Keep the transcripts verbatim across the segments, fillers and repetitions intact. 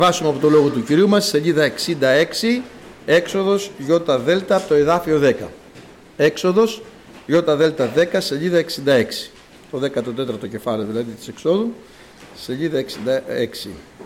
Βάσουμε από το λόγο του Κυρίου μας, σελίδα εξήντα έξι, Έξοδος ΙΔ από το εδάφιο δέκα. Έξοδος ΙΔ δέκα, σελίδα εξήντα έξι. Το δέκατο τέταρτο κεφάλαιο δηλαδή της Εξόδου, σελίδα εξήντα έξι.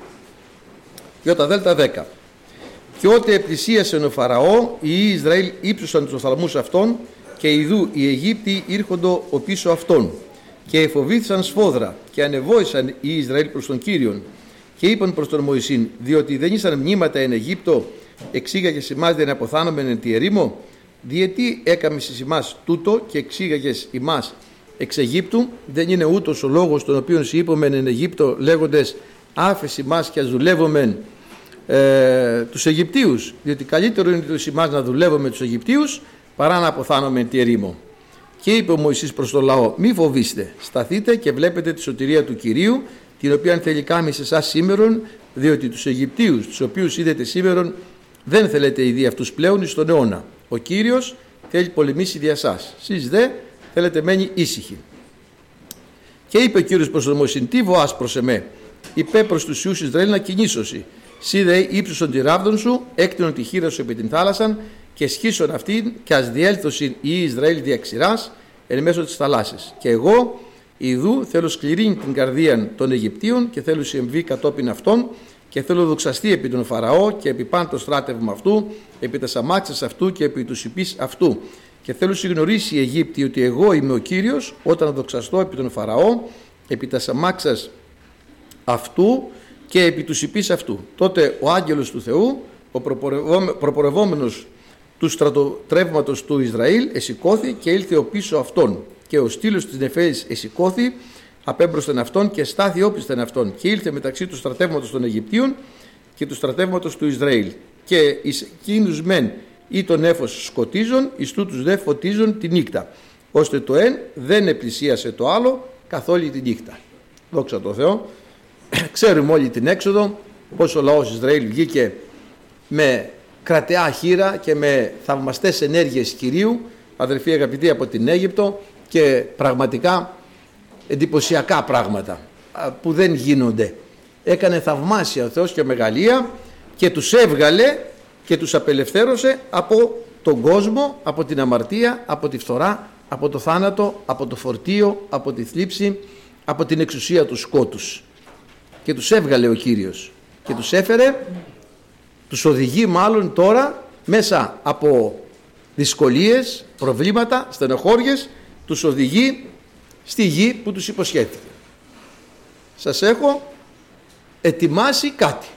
ΙΔ δέκα. Και ότε επλησίασε ο Φαραώ, οι Ισραήλ ύψωσαν τους οφθαλμούς αυτών, και ιδού οι Αιγύπτιοι ήρχοντο ο πίσω αυτών. Και εφοβήθησαν σφόδρα, και ανεβόησαν οι Ισραήλ προς τον Κύριον. Και είπαν προς τον Μωυσήν, διότι δεν ήσαν μνήματα εν Αιγύπτο, εξήγαγες ημάς δεν αποθάνομεν εν τη ερήμο, διετί έκαμες εις ημάς τούτο και εξήγαγες ημάς εξ Αιγύπτου, δεν είναι ούτως ο λόγος τον οποίον σου είπομεν εν Αιγύπτο, λέγοντες άφες ημάς και ας δουλεύομεν ε, τους Αιγυπτίους, διότι καλύτερο είναι τους ημάς να δουλεύουμε τους Αιγυπτίους παρά να αποθάνομεν τη ερήμο. Και είπε ο Μωυσής προς το λαό, μη φοβήστε, σταθείτε και βλέπετε τη σωτηρία του Κυρίου, την οποία θέλει κάμει σε εσάς σήμερον, διότι τους Αιγυπτίους, τους οποίους είδετε σήμερον, δεν θέλετε ήδη αυτούς πλέον εις τον αιώνα. Ο Κύριος θέλει πολεμήσει δια σας. Σεις δε θέλετε μένει ήσυχοι. Και είπε ο Κύριος προς τον Μωυσήν, τι βοάς προς εμέ, είπε προς τους Ιούς Ισραήλ να κινήσωσι. Σύ δε ύψωσον τη ράβδον σου, έκτινον τη χείρα σου επί την θάλασσαν, και σχίσον αυτήν, και ας διέλθωσιν οι Ισραήλ δια ξηράς εν μέσω της θαλάσσης. Και εγώ, ιδού, θέλω σκληρήν την καρδία των Αιγυπτίων, και θέλω εμβεί κατόπιν αυτών, και θέλω δοξαστεί επί τον Φαραώ και επί παν το στράτευμα αυτού, επί τα αμάξας αυτού και επί του υπείς αυτού. Και θέλω συγνωρίσει η Αιγύπτη ότι εγώ είμαι ο Κύριος, όταν δοξαστώ επί τον Φαραώ, επί τα αμάξας αυτού και επί του υπείς αυτού. Τότε ο άγγελος του Θεού, ο προπορευόμενος του στρατοτρεύματος του Ισραήλ, εσηκώθη και ήλθε ο πίσω αυτών. Και ο στήλος της νεφέλης εσηκώθη απέμπροσθεν αυτόν και στάθη όπισθεν αυτόν, και ήλθε μεταξύ του στρατεύματος των Αιγυπτίων και του στρατεύματος του Ισραήλ. Και εις εκείνους μεν ή τον έφος σκοτίζον, εις τούτους δε φωτίζον τη νύχτα, ώστε το εν δεν επλησίασε το άλλο καθ' όλη τη νύχτα. Δόξα τω Θεώ. Ξέρουμε όλη την έξοδο, πως ο λαός Ισραήλ βγήκε με κρατεά χείρα και με θαυμαστές ενέργειες Κυρίου, αδελφοί αγαπητοί, από την Αίγυπτο, και πραγματικά εντυπωσιακά πράγματα που δεν γίνονται. Έκανε θαυμάσια ο Θεός και μεγαλεία, και τους έβγαλε και τους απελευθέρωσε από τον κόσμο, από την αμαρτία, από τη φθορά, από το θάνατο, από το φορτίο, από τη θλίψη, από την εξουσία του σκότους. Και τους έβγαλε ο Κύριος και τους έφερε, τους οδηγεί μάλλον τώρα μέσα από δυσκολίες, προβλήματα, στενοχώριες, τους οδηγεί στη γη που τους υποσχέθηκε. Σας έχω ετοιμάσει κάτι.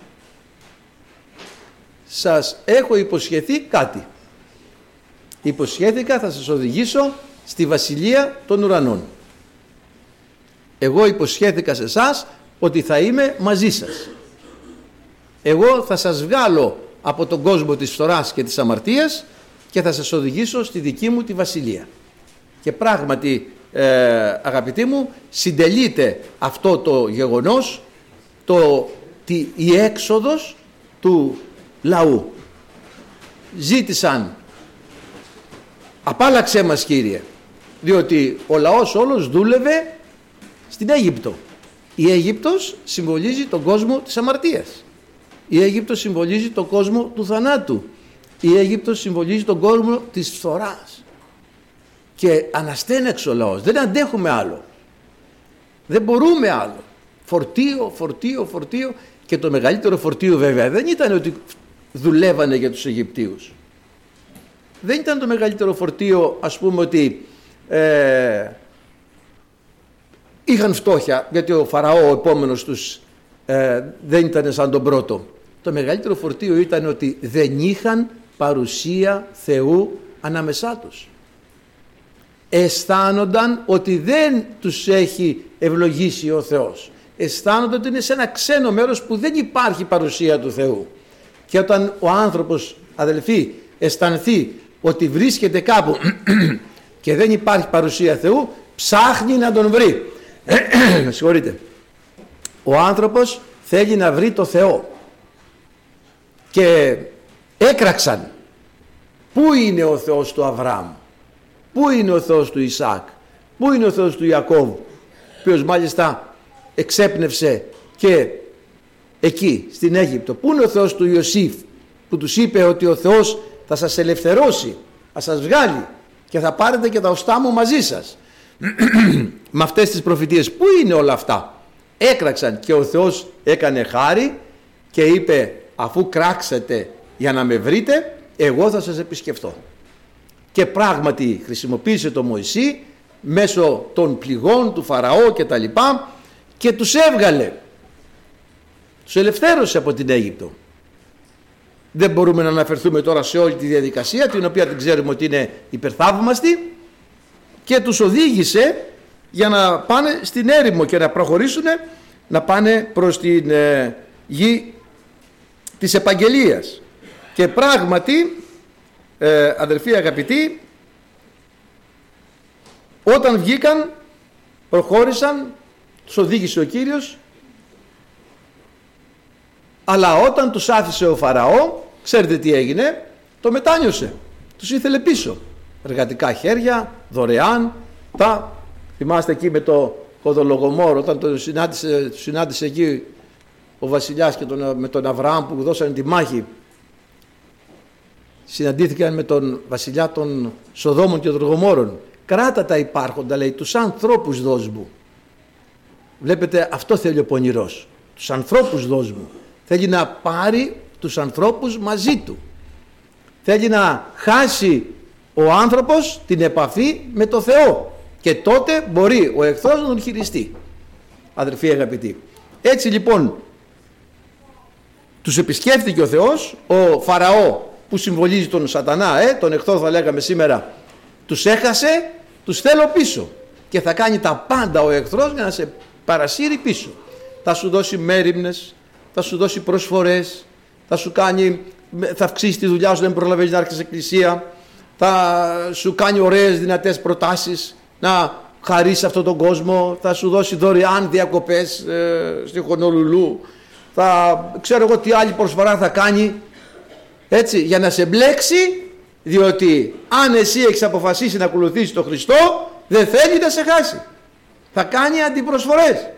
Σας έχω υποσχεθεί κάτι. Υποσχέθηκα θα σας οδηγήσω στη βασιλεία των ουρανών. Εγώ υποσχέθηκα σε εσάς ότι θα είμαι μαζί σας. Εγώ θα σας βγάλω από τον κόσμο της φθοράς και της αμαρτίας και θα σας οδηγήσω στη δική μου τη βασιλεία. Και πράγματι, ε, αγαπητοί μου, συντελείται αυτό το γεγονός, το, τη, η έξοδος του λαού. Ζήτησαν, απάλαξέ μας Κύριε, διότι ο λαός όλος δούλευε στην Αίγυπτο. Η Αίγυπτος συμβολίζει τον κόσμο της αμαρτίας. Η Αίγυπτος συμβολίζει τον κόσμο του θανάτου. Η Αίγυπτος συμβολίζει τον κόσμο της φθοράς. Και αναστέναξε ο λαός. Δεν αντέχουμε άλλο. Δεν μπορούμε άλλο. Φορτίο, φορτίο, φορτίο. Και το μεγαλύτερο φορτίο βέβαια δεν ήταν ότι δουλεύανε για τους Αιγυπτίους. Δεν ήταν το μεγαλύτερο φορτίο, ας πούμε, ότι ε, είχαν φτώχεια, γιατί ο Φαραώ ο επόμενος τους ε, δεν ήταν σαν τον πρώτο. Το μεγαλύτερο φορτίο ήταν ότι δεν είχαν παρουσία Θεού ανάμεσά τους. Αισθάνονταν ότι δεν τους έχει ευλογήσει ο Θεός. Αισθάνονταν ότι είναι σε ένα ξένο μέρος που δεν υπάρχει παρουσία του Θεού. Και όταν ο άνθρωπος, αδελφοί, αισθανθεί ότι βρίσκεται κάπου και δεν υπάρχει παρουσία Θεού, ψάχνει να τον βρει. Με συγχωρείτε. Ο άνθρωπος θέλει να βρει το Θεό. Και έκραξαν. Πού είναι ο Θεός του Αβραάμ? Πού είναι ο Θεός του Ισαάκ? Πού είναι ο Θεός του Ιακώβ? Ο οποίος μάλιστα εξέπνευσε και εκεί στην Αίγυπτο. Πού είναι ο Θεός του Ιωσήφ που τους είπε ότι ο Θεός θα σας ελευθερώσει, θα σας βγάλει και θα πάρετε και τα οστά μου μαζί σας? Με αυτές τις προφητείες πού είναι όλα αυτά? Έκραξαν και ο Θεός έκανε χάρη και είπε, αφού κράξετε για να με βρείτε, εγώ θα σας επισκεφτώ. Και πράγματι χρησιμοποίησε τον Μωυσή μέσω των πληγών του Φαραώ και τα λοιπά και τους έβγαλε, τους ελευθέρωσε από την Αίγυπτο. Δεν μπορούμε να αναφερθούμε τώρα σε όλη τη διαδικασία, την οποία την ξέρουμε ότι είναι υπερθαύμαστη, και τους οδήγησε για να πάνε στην έρημο και να προχωρήσουν, να πάνε προς την ε, γη της επαγγελίας. Και πράγματι, ε, αδελφοί αγαπητοί, όταν βγήκαν, προχώρησαν, τους οδήγησε ο Κύριος, αλλά όταν τους άφησε ο Φαραώ, ξέρετε τι έγινε? Το μετάνιωσε, τους ήθελε πίσω. Εργατικά χέρια, δωρεάν, τα θυμάστε εκεί με το Κοδολογομόρ, όταν το συνάντησε, το συνάντησε εκεί ο βασιλιάς και τον, με τον Αβραάμ που δώσανε τη μάχη, συναντήθηκαν με τον βασιλιά των Σοδόμων και των Γομόρων. Κράτα τα υπάρχοντα, λέει, τους ανθρώπους δώσ' μου. Βλέπετε, αυτό θέλει ο πονηρός, τους ανθρώπους δώσ' μου. Θέλει να πάρει τους ανθρώπους μαζί του. Θέλει να χάσει ο άνθρωπος την επαφή με το Θεό και τότε μπορεί ο εχθρός να τον χειριστεί, αδερφοί αγαπητοί. Έτσι λοιπόν τους επισκέφθηκε ο Θεός. Ο Φαραώ που συμβολίζει τον Σατανά, ε, τον εχθρό θα λέγαμε σήμερα, τους έχασε, τους θέλω πίσω, και θα κάνει τα πάντα ο εχθρός για να σε παρασύρει πίσω. Θα σου δώσει μέριμνες, θα σου δώσει προσφορές, θα σου κάνει, θα αυξήσει τη δουλειά σου, δεν προλαβαίνεις να έρχεσαι εκκλησία, θα σου κάνει ωραίες δυνατές προτάσεις να χαρίσει αυτόν τον κόσμο, θα σου δώσει δωρεάν διακοπές ε, στη Χονολουλού, θα ξέρω εγώ τι άλλη προσφορά θα κάνει, έτσι, για να σε μπλέξει, διότι αν εσύ έχεις αποφασίσει να ακολουθήσεις τον Χριστό, δεν θέλει να σε χάσει, θα κάνει αντιπροσφορές.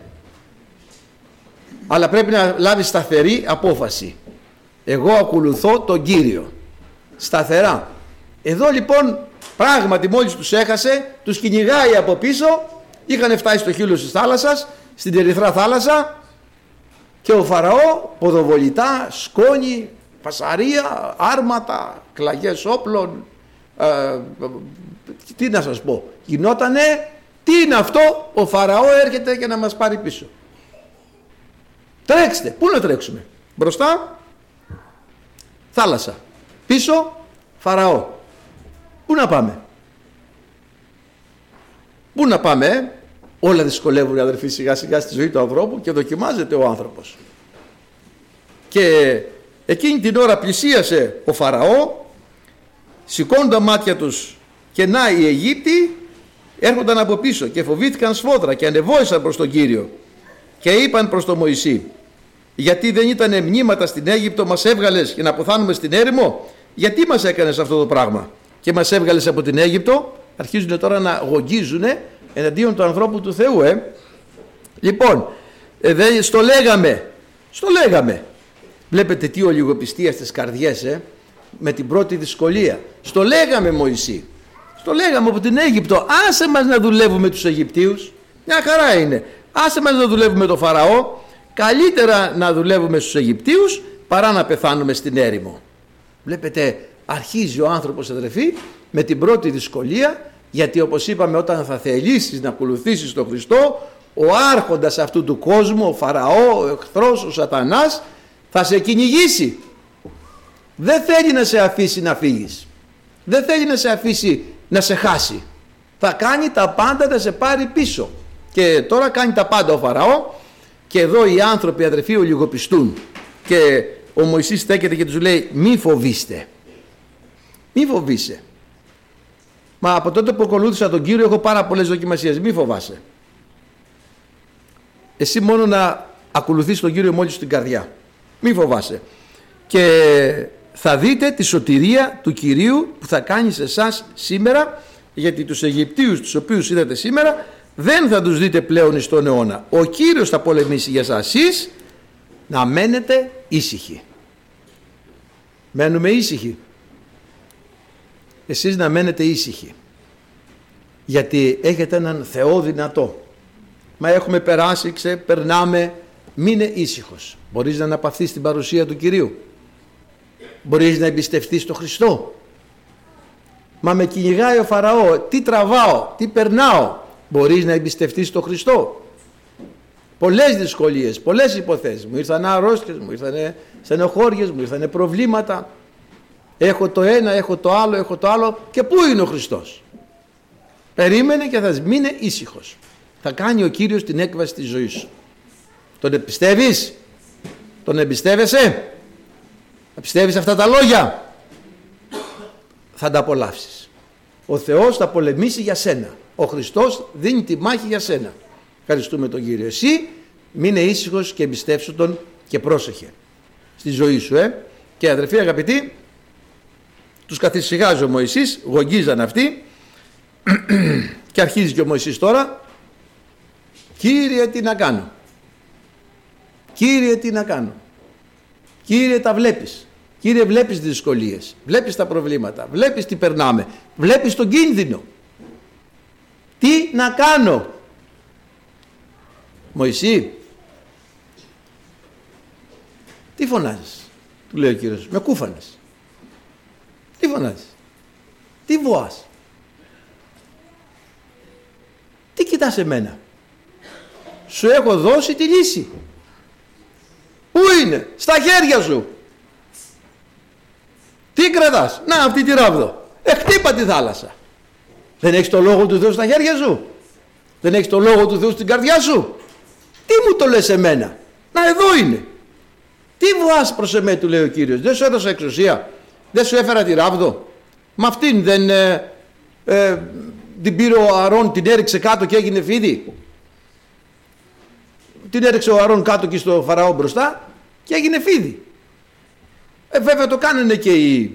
Αλλά πρέπει να λάβεις σταθερή απόφαση. Εγώ ακολουθώ τον Κύριο, σταθερά. Εδώ λοιπόν πράγματι μόλις τους έχασε, τους κυνηγάει από πίσω, είχαν φτάσει στο χείλος της θάλασσας, στην Ερυθρά θάλασσα, και ο Φαραώ ποδοβολητά, σκόνη, φασαρία, άρματα, κλαγές όπλων, ε, ε, τι να σας πω, γινότανε, τι είναι αυτό? Ο Φαραώ έρχεται για να μας πάρει πίσω. Τρέξτε, πού να τρέξουμε? Μπροστά θάλασσα, πίσω Φαραώ. Πού να πάμε? Πού να πάμε ε? Όλα δυσκολεύουν, αδερφοί, σιγά σιγά στη ζωή του ανθρώπου και δοκιμάζεται ο άνθρωπος. Και εκείνη την ώρα πλησίασε ο Φαραώ, σηκώνουν τα μάτια τους και να οι Αιγύπτιοι έρχονταν από πίσω και φοβήθηκαν σφόδρα και ανεβόησαν προς τον Κύριο και είπαν προς τον Μωυσή, γιατί δεν ήτανε μνήματα στην Αίγυπτο, μας έβγαλες για να αποθάνουμε στην έρημο? Γιατί μας έκανες αυτό το πράγμα και μας έβγαλες από την Αίγυπτο? Αρχίζουν τώρα να γογγίζουν εναντίον του ανθρώπου του Θεού. Ε. Λοιπόν, ε, δε, στο λέγαμε, στο λέγαμε. Βλέπετε τι ολιγοπιστία στις καρδιές, ε, με την πρώτη δυσκολία. Στο λέγαμε, Μωυσή, στο λέγαμε από την Αίγυπτο, άσε μας να δουλεύουμε τους Αιγυπτίους, μια χαρά είναι. Άσε μας να δουλεύουμε το Φαραώ, καλύτερα να δουλεύουμε στους Αιγυπτίους παρά να πεθάνουμε στην έρημο. Βλέπετε, αρχίζει ο άνθρωπος, αδερφοί, με την πρώτη δυσκολία, γιατί όπως είπαμε, όταν θα θελήσεις να ακολουθήσεις τον Χριστό, ο άρχοντας αυτού του κόσμου, ο Φαραώ, ο εχθρός, ο Σατανάς, θα σε κυνηγήσει. Δεν θέλει να σε αφήσει να φύγεις, δεν θέλει να σε αφήσει να σε χάσει. Θα κάνει τα πάντα να σε πάρει πίσω. Και τώρα κάνει τα πάντα ο Φαραώ, και εδώ οι άνθρωποι, αδερφοί, ολιγοπιστούν, και ο Μωυσής στέκεται και τους λέει, μη φοβήστε, μη φοβείσαι. Μα από τότε που ακολούθησα τον Κύριο έχω πάρα πολλές δοκιμασίες. Μη φοβάσαι. Εσύ μόνο να ακολουθείς τον Κύριο μόλις στην καρδιά. Μη φοβάσαι. Και θα δείτε τη σωτηρία του Κυρίου που θα κάνει σε εσάς σήμερα, γιατί τους Αιγυπτίους τους οποίους είδατε σήμερα δεν θα τους δείτε πλέον στον αιώνα. Ο Κύριος θα πολεμήσει για εσάς. Εσείς να μένετε ήσυχοι. Μένουμε ήσυχοι. Εσείς να μένετε ήσυχοι. Γιατί έχετε έναν Θεό δυνατό. Μα έχουμε περάσει, ξεπερνάμε. Μείνε ήσυχος. Μπορείς να αναπαυθείς στην παρουσία του Κυρίου. Μπορείς να εμπιστευτείς τον Χριστό. Μα με κυνηγάει ο Φαραώ. Τι τραβάω, τι περνάω. Μπορείς να εμπιστευτείς τον Χριστό. Πολλές δυσκολίες, πολλές υποθέσεις. Μου ήρθαν αρρώστιες, μου ήρθαν στενοχώριες, μου ήρθαν προβλήματα. Έχω το ένα, έχω το άλλο, έχω το άλλο. Και πού είναι ο Χριστός? Περίμενε και θα μείνε ήσυχος. Θα κάνει ο Κύριος την έκβαση της ζωής σου. Τον εμπιστεύεις? Τον εμπιστεύεσαι? Θα πιστεύεις αυτά τα λόγια? Θα τα απολαύσεις. Ο Θεός θα πολεμήσει για σένα. Ο Χριστός δίνει τη μάχη για σένα. Ευχαριστούμε τον Κύριο. Εσύ μείνε ήσυχος και εμπιστεύσου Τον και πρόσεχε στη ζωή σου. Ε? Και αδερφοί αγαπητοί, τους καθησυχάζει ο Μωυσής, γογγίζαν αυτοί και αρχίζει και ο Μωυσής τώρα. Κύριε, τι να κάνω? Κύριε, τι να κάνω? Κύριε, τα βλέπεις. Κύριε, βλέπεις τις δυσκολίες, βλέπεις τα προβλήματα, βλέπεις τι περνάμε, βλέπεις τον κίνδυνο. Τι να κάνω? Μωυσή, τι φωνάζεις? Του λέει ο Κύριος, με κούφανες. Τι φωνάζεις? Τι βοάς? Τι κοιτάς εμένα? Σου έχω δώσει τη λύση. Πού είναι? Στα χέρια σου. Τι κρατάς? Να, αυτή τη ράβδο. Εκτύπα τη θάλασσα. Δεν έχεις το λόγο του Θεού στα χέρια σου? Δεν έχεις το λόγο του Θεού στην καρδιά σου? Τι μου το λες εμένα? Να, εδώ είναι. Τι βοάς προς εμέ, του λέει ο Κύριος? Δεν σου έδωσα εξουσία? Δεν σου έφερα τη ράβδο? Μα αυτήν δεν ε, ε, την πήρε ο Αρών, την έριξε κάτω και έγινε φίδι? Την έριξε ο Αρών κάτω και στο Φαραώ μπροστά και έγινε φίδι. Ε, βέβαια το κάνανε και οι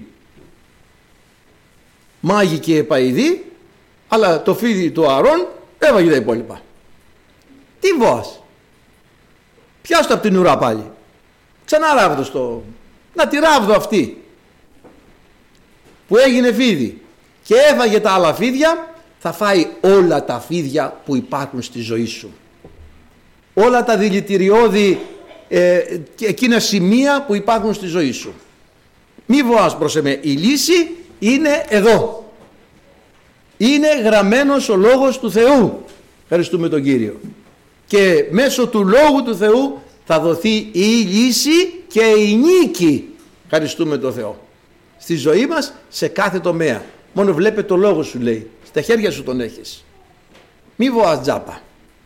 μάγοι και οι παϊδοί, αλλά το φίδι του Αρών έβαγε τα υπόλοιπα. Τι βοάς? Πιάσ' το από την ουρά πάλι. Ξανά ράβδο στο... Να τη ράβδο αυτή που έγινε φίδι και έφαγε τα άλλα φίδια, θα φάει όλα τα φίδια που υπάρχουν στη ζωή σου. Όλα τα δηλητηριώδη ε, εκείνα σημεία που υπάρχουν στη ζωή σου. Μη βοάς προς εμέ. Η λύση είναι εδώ. Είναι γραμμένος ο λόγος του Θεού. Ευχαριστούμε τον Κύριο. Και μέσω του λόγου του Θεού θα δοθεί η λύση και η νίκη. Ευχαριστούμε τον Θεό. Στη ζωή μας, σε κάθε τομέα. Μόνο βλέπε το λόγο σου, λέει. Στα χέρια σου τον έχεις. Μη βοάς τζάπα.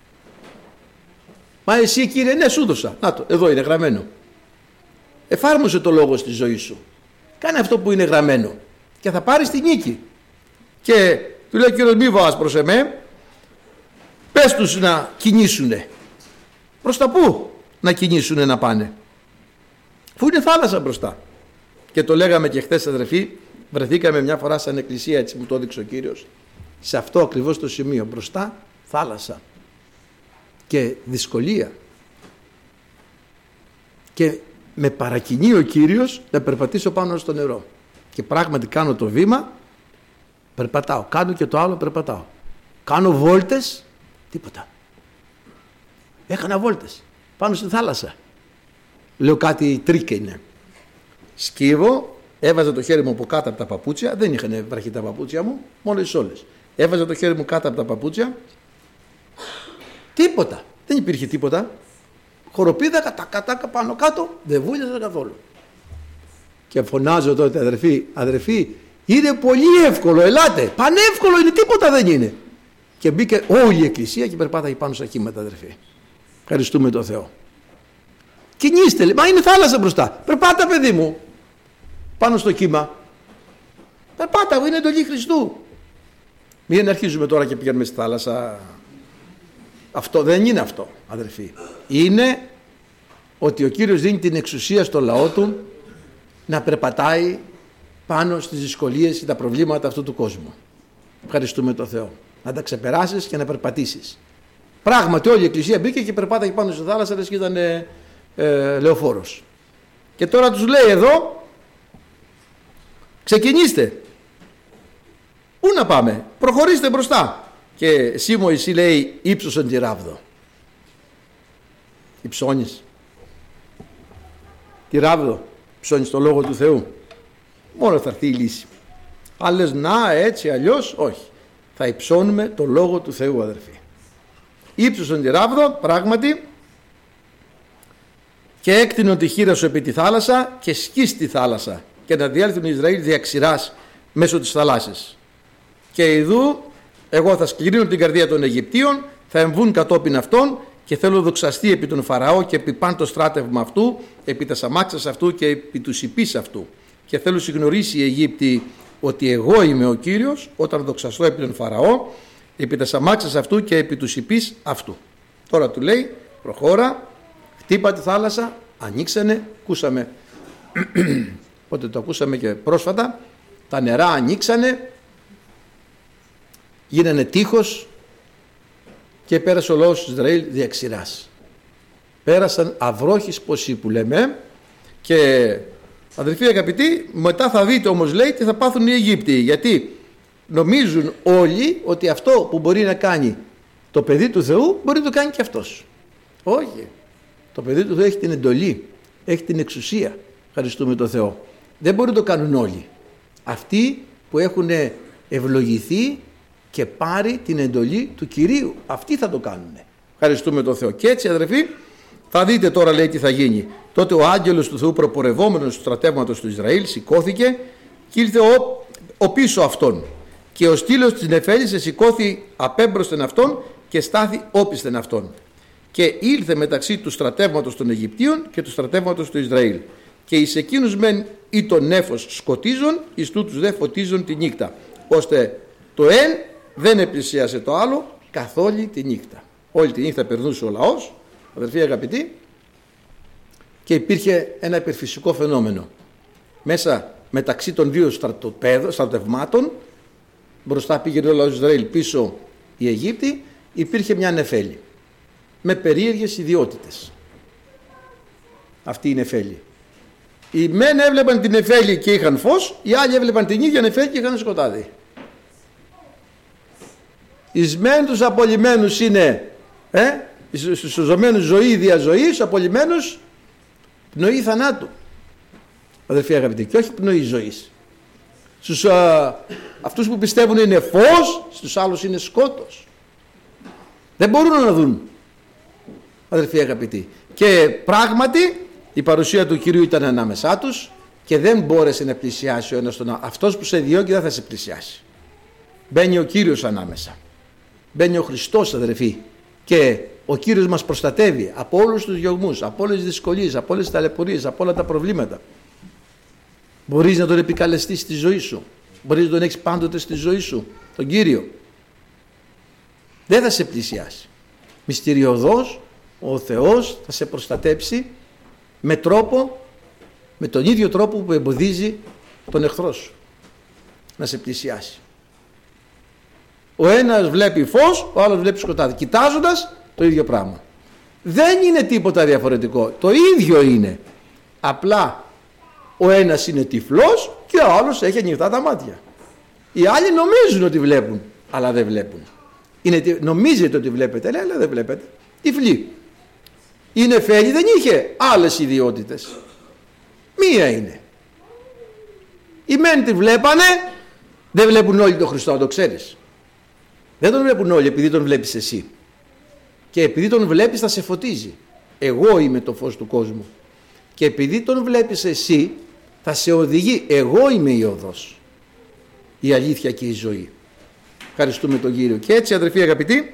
Μα εσύ, Κύριε, ναι, σου δώσα. Να το, εδώ είναι γραμμένο. Εφάρμοσε το λόγο στη ζωή σου. Κάνε αυτό που είναι γραμμένο και θα πάρεις τη νίκη. Και του λέει ο Κύριος, μη βοάς προς εμέ. Πες τους να κινήσουνε. Προς τα πού να κινήσουνε να πάνε? Φού είναι θάλασσα μπροστά. Και το λέγαμε και χθες, αδερφοί, βρεθήκαμε μια φορά σαν εκκλησία, έτσι μου το έδειξε ο Κύριος, σε αυτό ακριβώς το σημείο. Μπροστά θάλασσα και δυσκολία. Και με παρακινεί ο Κύριος να περπατήσω πάνω στο νερό. Και πράγματι κάνω το βήμα, περπατάω. Κάνω και το άλλο, περπατάω. Κάνω βόλτες, τίποτα. Έκανα βόλτες πάνω στη θάλασσα. Λέω κάτι τρίκ είναι. Σκύβω, έβαζα το χέρι μου από κάτω από τα παπούτσια, δεν είχαν βραχεί τα παπούτσια μου, μόνο οι σόλες. Έβαζα το χέρι μου κάτω από τα παπούτσια, τίποτα. Δεν υπήρχε τίποτα. Χοροπήδα κατά κατά πάνω κάτω, δεν βούλιαζα καθόλου. Και φωνάζω τότε, αδερφοί, αδερφοί, είναι πολύ εύκολο, ελάτε. Πανεύκολο είναι, τίποτα δεν είναι. Και μπήκε όλη η εκκλησία και περπάταγε πάνω στα κύματα, αδερφοί. Ευχαριστούμε τον Θεό. Κινήστε, λέει, μα είναι θάλασσα μπροστά. Περπάτα, παιδί μου, πάνω στο κύμα. Περπάτα, είναι εντολή Χριστού. Μην αρχίζουμε τώρα και πηγαίνουμε στη θάλασσα. Αυτό δεν είναι αυτό, αδερφοί. Είναι ότι ο Κύριος δίνει την εξουσία στο λαό του να περπατάει πάνω στις δυσκολίες και τα προβλήματα αυτού του κόσμου. Ευχαριστούμε τον Θεό. Να τα ξεπεράσεις και να περπατήσεις. Πράγματι όλη η εκκλησία μπήκε και περπάταγε πάνω στη θάλασσα, λες και ήταν ε, λεωφόρος. Και τώρα τους λέει εδώ, ξεκινήστε. Πού να πάμε, προχωρήστε μπροστά. Και εσύ Μωυσή λέει, ύψωσον τη ράβδο. Υψώνεις τη ράβδο, ψώνεις το Λόγο του Θεού. Μόνο θα έρθει η λύση. Αν λες να έτσι αλλιώς, όχι. Θα υψώνουμε το Λόγο του Θεού, αδερφοί. Ήψωσον τη ράβδο, πράγματι, και έκτινον τη χείρα σου επί τη θάλασσα και σκίστη τη θάλασσα, και να διέλθουν οι Ισραήλ διαξηράς μέσω της θαλάσσης. Και ιδού εγώ θα σκληρύνω την καρδία των Αιγυπτίων, θα εμβούν κατόπιν αυτών, και θέλω δοξαστεί επί τον Φαραώ και επί παν το στράτευμα αυτού, επί τα αμάξας αυτού και επί του υπείς αυτού. Και θέλω συγνωρίσει η Αιγύπτη ότι εγώ είμαι ο Κύριος, όταν δοξαστώ επί τον Φαραώ, επί τα αμάξας αυτού και επί του υπείς αυτού. Τώρα του λέει, προχώρα, χτύπα τη θάλασσα, ανοίξανε, ακούσαμε, οπότε το ακούσαμε και πρόσφατα, τα νερά ανοίξανε, γίνανε τείχος και πέρασε ο λαός του Ισραήλ διαξηράς. Πέρασαν αυρόχεις ποσοί που λέμε, και αδελφοί αγαπητοί, μετά θα δείτε όμως λέει τι θα πάθουν οι Αιγύπτιοι, γιατί νομίζουν όλοι ότι αυτό που μπορεί να κάνει το παιδί του Θεού μπορεί να το κάνει και αυτός. Όχι. Το παιδί του Θεού έχει την εντολή, έχει την εξουσία, ευχαριστούμε τον Θεό. Δεν μπορεί να το κάνουν όλοι. Αυτοί που έχουν ευλογηθεί και πάρει την εντολή του Κυρίου, αυτοί θα το κάνουν. Ευχαριστούμε τον Θεό. Και έτσι αδερφοί, θα δείτε τώρα λέει τι θα γίνει. Τότε ο άγγελος του Θεού προπορευόμενος του στρατεύματος του Ισραήλ σηκώθηκε και ήλθε ο, ο πίσω αυτόν. Και ο στήλος της νεφέλης σηκώθη απέμπροσθεν αυτόν και στάθη όπισθεν αυτόν. Και ήλθε μεταξύ του στρατεύματος των Αιγυπτίων και του στρατεύματος του Ισραήλ. Και εις εκείνους μεν ή τον νέφος σκοτίζουν, εις τούτους δε φωτίζουν τη νύχτα. Ώστε το εν δεν επλησίασε το άλλο καθ' όλη τη νύχτα. Όλη τη νύχτα περνούσε ο λαός, αδερφοί αγαπητοί, και υπήρχε ένα υπερφυσικό φαινόμενο. Μέσα μεταξύ των δύο στρατευμάτων, μπροστά πήγαινε ο λαός Ισραήλ, πίσω η Αιγύπτη, υπήρχε μια νεφέλη με περίεργες ιδιότητες. Αυτή η νεφέλη. Οι μεν έβλεπαν την νεφέλη και είχαν φως, οι άλλοι έβλεπαν την ίδια νεφέλη και είχαν σκοτάδι. Εις μεν τους απολυμμένους είναι, ε, στους ζωμένους ζωή διαζωή, στους απολυμμένους πνοή θανάτου. Αδερφοί αγαπητοί, και όχι πνοή ζωής. Στους α, αυτούς που πιστεύουν είναι φως, στους άλλους είναι σκότος. Δεν μπορούν να δουν, αδερφοί αγαπητοί. Και πράγματι η παρουσία του Κυρίου ήταν ανάμεσά τους και δεν μπόρεσε να πλησιάσει ο ένας τον άλλο. Αυτός που σε διώκει δεν θα σε πλησιάσει. Μπαίνει ο Κύριος ανάμεσα. Μπαίνει ο Χριστός, αδερφοί, και ο Κύριος μας προστατεύει από όλους τους διωγμούς, από όλες τις δυσκολίες, από όλες τις ταλαιπωρίες, από όλα τα προβλήματα. Μπορείς να τον επικαλεστείς στη ζωή σου. Μπορείς να τον έχεις πάντοτε στη ζωή σου, τον Κύριο. Δεν θα σε πλησιάσει. Μυστηριωδώς ο Θεός θα σε προστατέψει με τρόπο, με τον ίδιο τρόπο που εμποδίζει τον εχθρό σου να σε πλησιάσει. Ο ένας βλέπει φως, ο άλλος βλέπει σκοτάδι. Κοιτάζοντας το ίδιο πράγμα. Δεν είναι τίποτα διαφορετικό. Το ίδιο είναι. Απλά ο ένας είναι τυφλός και ο άλλος έχει ανοιχτά τα μάτια. Οι άλλοι νομίζουν ότι βλέπουν, αλλά δεν βλέπουν. Είναι, νομίζετε ότι βλέπετε, λέει, αλλά δεν βλέπετε. Τυφλοί. Η νεφέλη δεν είχε άλλες ιδιότητες. Μία είναι. Οι μεν τη βλέπανε, δεν βλέπουν όλοι τον Χριστό, να το ξέρεις. Δεν τον βλέπουν όλοι επειδή τον βλέπεις εσύ. Και επειδή τον βλέπεις θα σε φωτίζει. Εγώ είμαι το φως του κόσμου. Και επειδή τον βλέπεις εσύ θα σε οδηγεί. Εγώ είμαι η οδός, η αλήθεια και η ζωή. Ευχαριστούμε τον Κύριο. Και έτσι αδερφοί αγαπητοί,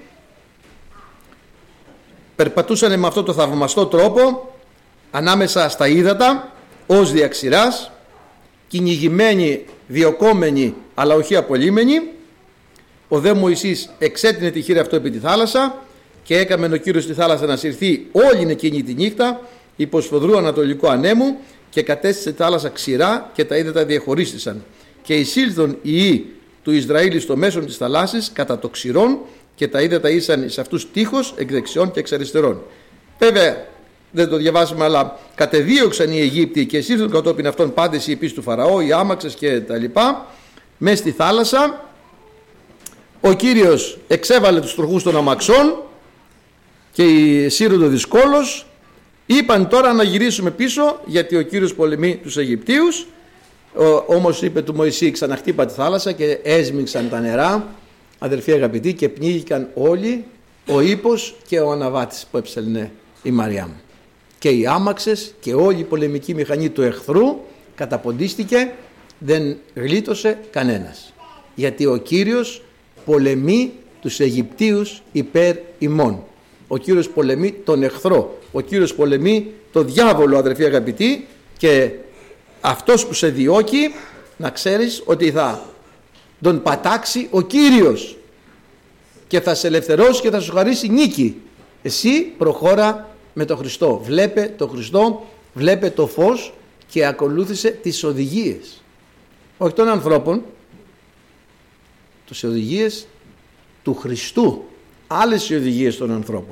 περπατούσαν με αυτό το θαυμαστό τρόπο ανάμεσα στα ύδατα ως διαξηράς, κυνηγημένοι, διωκόμενοι αλλά όχι απολύμενοι. Ο δε Μωυσής εξέτεινε τη χείρα αυτό επί τη θάλασσα και έκαμε ο Κύριος στη θάλασσα να συρθεί όλη εκείνη τη νύχτα υπό σφοδρού ανατολικού ανέμου και κατέστησε τη θάλασσα ξηρά και τα ύδατα διαχωρίστησαν και εισήλθον οι ιοί του Ισραήλ στο μέσον της θαλάσσης κατά το ξηρόν και τα ύδατα ήσαν σε αυτούς τείχος εκ δεξιών και εξ αριστερών. Βέβαια δεν το διαβάσαμε, αλλά κατεδίωξαν οι Αιγύπτιοι και εισήρθαν κατόπιν αυτών πάντες οι επίσης του Φαραώ, οι άμαξες και τα λοιπά, μες στη θάλασσα. Ο Κύριος εξέβαλε τους τροχούς των αμαξών και η Σύροδο δυσκόλος. Είπαν τώρα να γυρίσουμε πίσω, γιατί ο Κύριος πολεμεί τους Αιγυπτίους. Ο, όμως είπε του Μωυσή, ξαναχτύπα τη θάλασσα και έσμιξαν τα νερά, αδερφοί αγαπητοί, και πνίγηκαν όλοι, ο ύπος και ο αναβάτης που έψελνε η Μαριάμ. Και οι άμαξες και όλη η πολεμική μηχανή του εχθρού καταποντίστηκε, δεν γλίτωσε κανένας. Γιατί ο Κύριος πολεμεί τους Αιγυπτίους υπέρ ημών. Ο Κύριος πολεμεί τον εχθρό. Ο Κύριος πολεμεί τον διάβολο, αδερφοί αγαπητοί, και αυτός που σε διώκει, να ξέρεις ότι θα τον πατάξει ο Κύριος και θα σε ελευθερώσει και θα σου χαρίσει νίκη. Εσύ προχώρα με τον Χριστό. Βλέπε τον Χριστό, βλέπε το φως και ακολούθησε τις οδηγίες. Όχι των ανθρώπων, τις οδηγίες του Χριστού. Άλλες οι οδηγίες των ανθρώπων.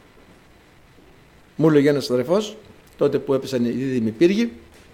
Μου έλεγε ένας αδερφός, τότε που έπεσαν οι δίδυμοι πύργοι,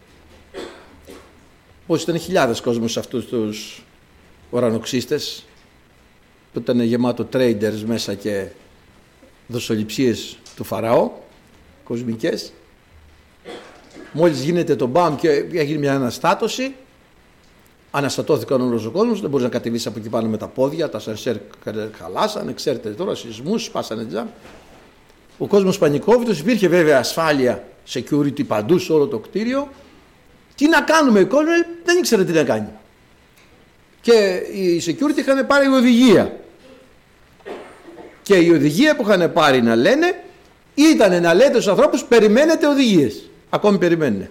πως ήταν χιλιάδες κόσμος σε αυτούς τους ουρανοξύστες που ήταν γεμάτο traders μέσα και δοσοληψίες του Φαραώ, κοσμικές. Μόλις γίνεται το μπαμ και έγινε μια αναστάτωση, αναστατώθηκαν όλος ο κόσμος, δεν μπορείς να κατεβείς από εκεί πάνω με τα πόδια, τα σανσέρ χαλάσανε, ξέρετε τώρα, σεισμούς, σπάσανε τζαμ. Ο κόσμος πανικόβητος, υπήρχε βέβαια ασφάλεια, security παντού σε όλο το κτίριο. Τι να κάνουμε, ο κόσμος δεν ήξερε τι να κάνει. Και οι security είχαν πάρει οδηγία. Και η οδηγία που είχαν πάρει να λένε ήταν να λέτε στους ανθρώπους, περιμένετε οδηγίες. Ακόμη περιμένουν.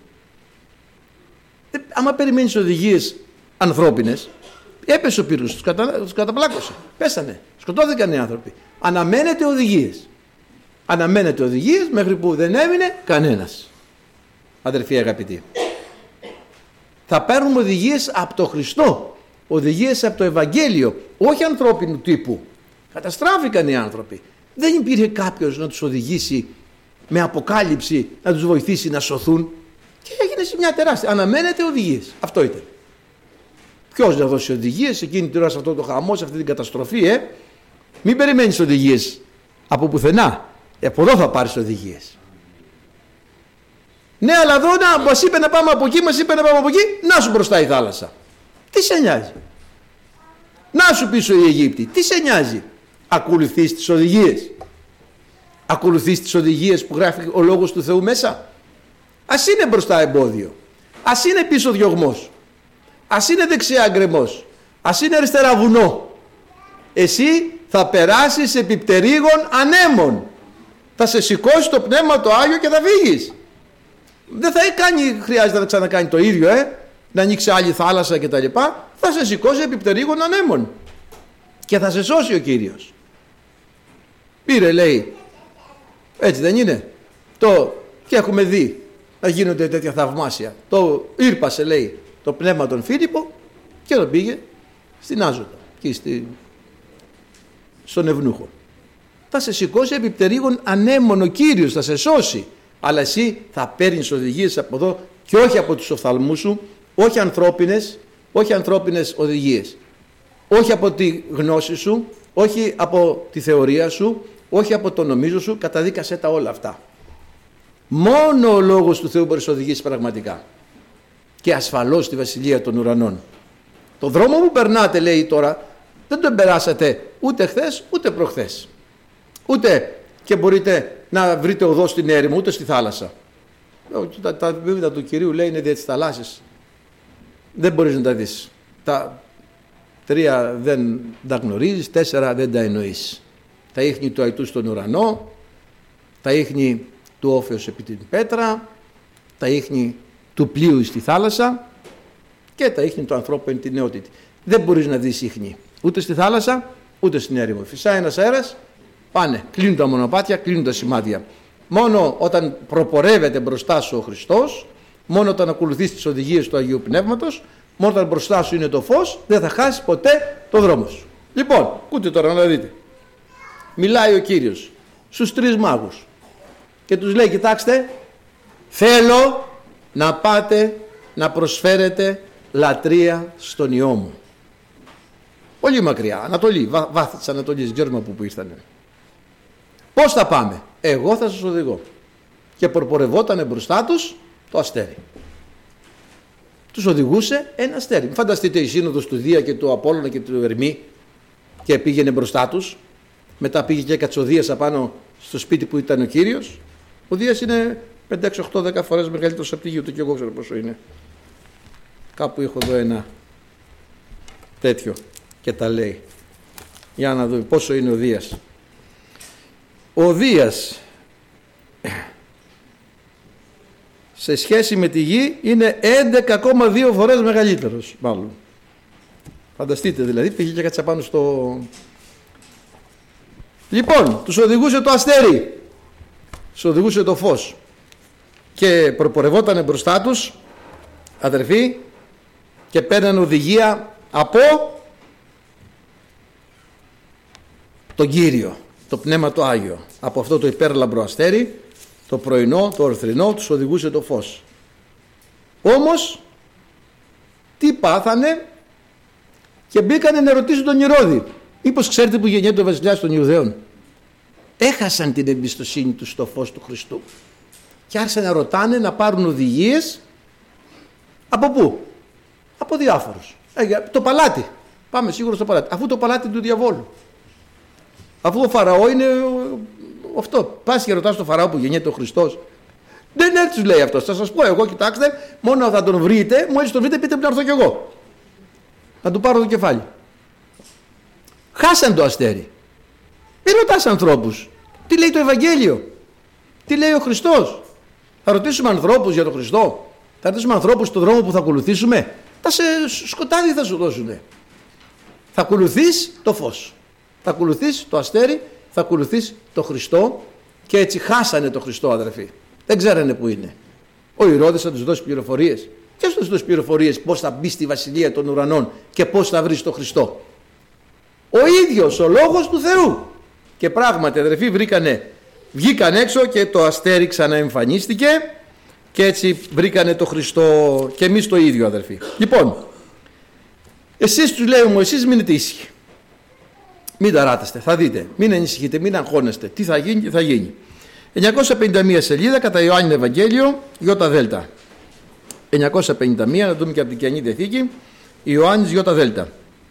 Ε, άμα περιμένεις οδηγίες ανθρώπινες, έπεσε ο πύργος, τους, κατα... τους καταπλάκωσε. Πέσανε, σκοτώθηκαν οι άνθρωποι. Αναμένετε οδηγίες. Αναμένετε οδηγίες μέχρι που δεν έμεινε κανένας. Αδερφοί αγαπητοί, θα παίρνουμε οδηγίες από το Χριστό, οδηγίες από το Ευαγγέλιο, όχι ανθρώπινου τύπου. Καταστράφηκαν οι άνθρωποι. Δεν υπήρχε κάποιος να τους οδηγήσει με αποκάλυψη, να τους βοηθήσει να σωθούν, και έγινε σε μια τεράστια. Αναμένετε οδηγίες. Αυτό ήταν. Ποιος να δώσει οδηγίες εκείνη την ώρα, σε αυτό το χαμό, σε αυτή την καταστροφή, ε? Μην περιμένεις οδηγίες από πουθενά. Από εδώ θα πάρεις οδηγίες. Ναι, αλλά εδώ να μας είπε να πάμε από εκεί, μας είπε να πάμε από εκεί, να σου μπροστά η θάλασσα. Τι σε νοιάζει? Να σου πίσω η Αιγύπτη. Τι σε νοιάζει? Ακολουθείς τις οδηγίες. Ακολουθείς τις οδηγίες που γράφει ο Λόγος του Θεού μέσα. Ας είναι μπροστά εμπόδιο. Ας είναι πίσω διωγμός. Ας είναι δεξιά γκρεμός. Ας είναι αριστερά βουνό. Εσύ θα περάσεις επί πτερίγων ανέμων. Θα σε σηκώσει το Πνεύμα το Άγιο και θα φύγεις. Δεν θα κάνει, χρειάζεται να ξανακάνει το ίδιο, ε, να ανοίξει άλλη θάλασσα και τα λοιπά. Θα σε σηκώσει επί πτερίγων ανέμων και θα σε σώσει ο Κύριος. Πήρε, λέει, έτσι δεν είναι? Το, και έχουμε δει να γίνονται τέτοια θαυμάσια. Το ήρπασε, λέει, το πνεύμα των Φίλιππο και τον πήγε στην Άζωτα και στη, στον Ευνούχο. Θα σε σηκώσει επί πτερίγων ανέμων ο Κύριος, θα σε σώσει. Αλλά εσύ θα παίρνεις οδηγίες από εδώ και όχι από τους οφθαλμούς σου, όχι ανθρώπινες, όχι ανθρώπινες οδηγίες. Όχι από τη γνώση σου, όχι από τη θεωρία σου, όχι από το νομίζω σου, καταδίκασέ τα όλα αυτά. Μόνο ο Λόγος του Θεού μπορεί να σε οδηγήσει πραγματικά και ασφαλώς στη Βασιλεία των Ουρανών. Το δρόμο που περνάτε, λέει τώρα, δεν τον περάσατε ούτε χθες ούτε προχθές. Ούτε και μπορείτε να βρείτε οδό στην έρημο, ούτε στη θάλασσα. Τα, τα βίβλια του Κυρίου λέει είναι δια της θαλάσσης. Δεν μπορείς να τα δεις. Τα τρία δεν τα γνωρίζεις, τέσσερα δεν τα εννοείς. Τα ίχνη του αητού στον ουρανό, τα ίχνη του όφεως επί την πέτρα, τα ίχνη του πλοίου στη θάλασσα και τα ίχνη του ανθρώπου εν την νεότητη. Δεν μπορείς να δεις ίχνη ούτε στη θάλασσα ούτε στην έρημο. Φυσάει ένας αέρας, πάνε, κλείνουν τα μονοπάτια, κλείνουν τα σημάδια. Μόνο όταν προπορεύεται μπροστά σου ο Χριστός, μόνο όταν ακολουθείς τις οδηγίες του Αγίου Πνεύματος, μόνο όταν μπροστά σου είναι το φως, δεν θα χάσεις ποτέ το δρόμο σου. Λοιπόν, ακούτε τώρα να δείτε. Μιλάει ο Κύριος στους τρεις μάγους. και τους λέει, κοιτάξτε, θέλω να πάτε να προσφέρετε λατρεία στον Υιό μου. Πολύ μακριά, Ανατολή, βά, βάθη της Ανατολής, δεν ξέρουμε από πού ήρθανε. Πώς θα πάμε? Εγώ θα σας οδηγώ. Και προπορευότανε μπροστά τους το αστέρι. Τους οδηγούσε ένα αστέρι. Φανταστείτε η σύνοδος του Δία και του Απόλλωνα και του Ερμή και πήγαινε μπροστά τους. Μετά πήγε και έκατσε ο Δίας απάνω στο σπίτι που ήταν ο Κύριος. Ο Δίας είναι πέντε, έξι, οκτώ, δέκα φορές μεγαλύτερος από τη γη, ούτε και εγώ ξέρω πόσο είναι. Κάπου έχω εδώ ένα τέτοιο και τα λέει. Για να δούμε πόσο είναι ο Δίας. Ο Δίας σε σχέση με τη γη είναι έντεκα κόμμα δύο φορές μεγαλύτερος μάλλον. Φανταστείτε δηλαδή, πήγε και κάτσε πάνω στο... Λοιπόν, τους οδηγούσε το αστέρι, τους οδηγούσε το φως και προπορευότανε μπροστά τους, αδερφοί, και παίρναν οδηγία από τον Κύριο, το Πνεύμα το Άγιο. Από αυτό το υπέρλαμπρο αστέρι, το πρωινό, το ορθρινό, τους οδηγούσε το φως. Όμως τι πάθανε? Και μπήκανε να ρωτήσουν τον Ηρώδη, μήπως ξέρετε που γεννιέται ο βασιλιάς των Ιουδαίων? Έχασαν την εμπιστοσύνη τους στο φως του Χριστού και άρχισαν να ρωτάνε, να πάρουν οδηγίες. Από πού? Από διάφορους. Ε, το παλάτι, πάμε σίγουρα στο παλάτι, αφού το παλάτι του διαβόλου, αφού ο Φαραώ είναι αυτό. Πας και ρωτάς τον Φαραώ που γεννιέται ο Χριστός? Δεν έτσι τους λέει αυτό. Θα σας πω εγώ, κοιτάξτε, μόνο θα τον βρείτε, μόλις τον βρείτε πείτε μου να έρθω κι εγώ να του πάρω το κεφάλι. Χάσαν το αστέρι. Μην ρωτάς ανθρώπους τι λέει το Ευαγγέλιο, τι λέει ο Χριστός. Θα ρωτήσουμε ανθρώπους για τον Χριστό? Θα ρωτήσουμε ανθρώπους στον δρόμο που θα ακολουθήσουμε? Τα σε σκοτάδι θα σου δώσουνε. Θα ακολουθείς το φως, θα ακολουθείς το αστέρι, θα ακολουθείς το Χριστό. Και έτσι χάσανε το Χριστό, αδερφοί. Δεν ξέρανε που είναι. Ο Ηρώδης θα τους δώσει πληροφορίες. Και θα τους δώσει πληροφορίες πώς θα μπει στη βασιλεία των ουρανών και πώς θα βρει το Χριστό. Ο ίδιος ο Λόγος του Θεού. Και πράγματι, αδερφοί, βρήκανε, βγήκαν έξω και το αστέρι ξαναεμφανίστηκε και έτσι βρήκανε το Χριστό. Και εμείς το ίδιο, αδερφοί. Λοιπόν, εσείς τους λέει, εσείς μείνετε ήσυχοι. Μην ταράτεστε, θα δείτε. Μην ανησυχείτε, μην αγχώνεστε. Τι θα γίνει, τι θα γίνει. εννιακόσια πενήντα μία σελίδα κατά Ιωάννη Ευαγγέλιο, Ιώτα Δέλτα. εννιακόσια πενήντα μία, να δούμε και από την Καινή Διαθήκη. Ιωάννης Ιώτα Δέλτα.